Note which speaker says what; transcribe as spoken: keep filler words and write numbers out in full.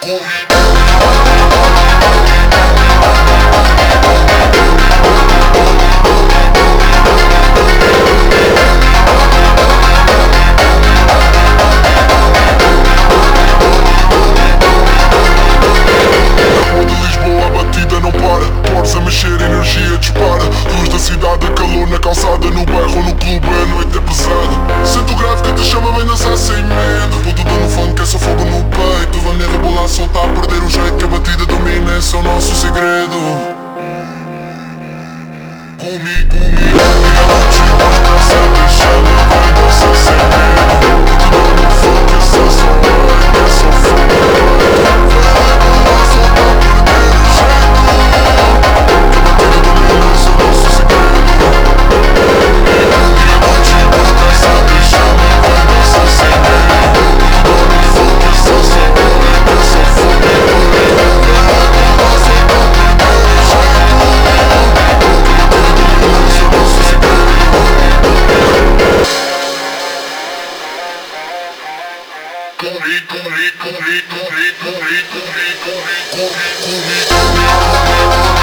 Speaker 1: Na calçada, no bairro ou no clube, a noite é pesada. Sento o grave que te chama, vem dançar sem medo. Vou tudo no funk, é só fogo no peito. Venha rebolar, soltar, perder o jeito que a batida domina, esse é o nosso segredo. Comigo, comigo, a noite vai dançar, deixando, vai dançar sem medo. Vou tudo no funk, esse é só peito, é só fogo no peito. Venha rebolar, soltar, perder o jeito que a batida domina, esse é o nosso segredo. Comigo, comigo, comigo, comigo, comigo, comigo, comigo, comigo, comigo.